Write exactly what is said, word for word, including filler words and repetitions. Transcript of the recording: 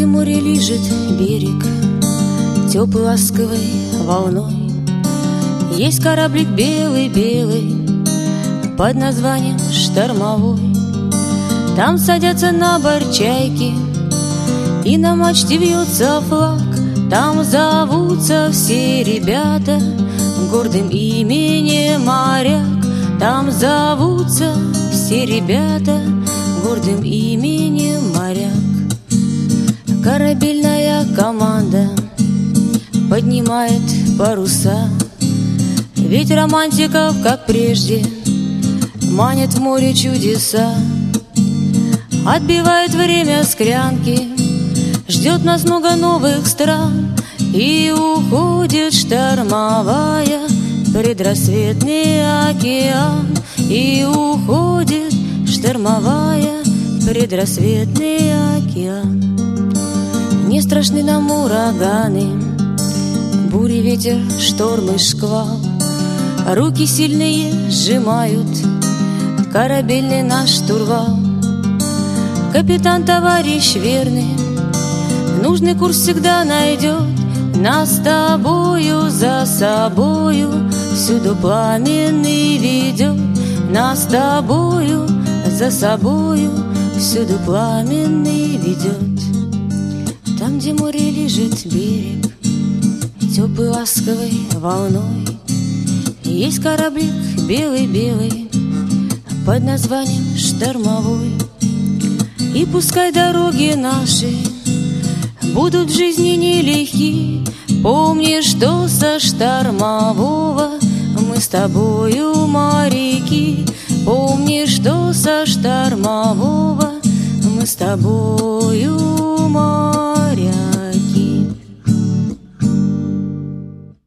где море лижет берег теплой ласковой волной, есть кораблик белый-белый под названием штормовой. Там садятся на борт чайки, и на мачте вьется флаг. Там зовутся все ребята гордым именем моряк. Там зовутся все ребята гордым именем моряк. Корабельная команда поднимает паруса, ведь романтиков, как прежде, манит в море чудеса. Отбивает время склянки, ждет нас много новых стран, и уходит штормовая в предрассветный океан. И уходит штормовая в предрассветный океан. Не страшны нам ураганы, бури, ветер, шторм и шквал. Руки сильные сжимают корабельный наш штурвал. Капитан, товарищ верный, нужный курс всегда найдет. Нас с тобою за собою всюду пламенный ведет. Нас с тобою за собою всюду пламенный ведет. Там, где море лежит берег теплой ласковой волной, есть кораблик белый-белый под названием штормовой. И пускай дороги наши будут в жизни нелегки, помни, что со штормового мы с тобою моряки. Помни, что со штормового мы с тобою моряки.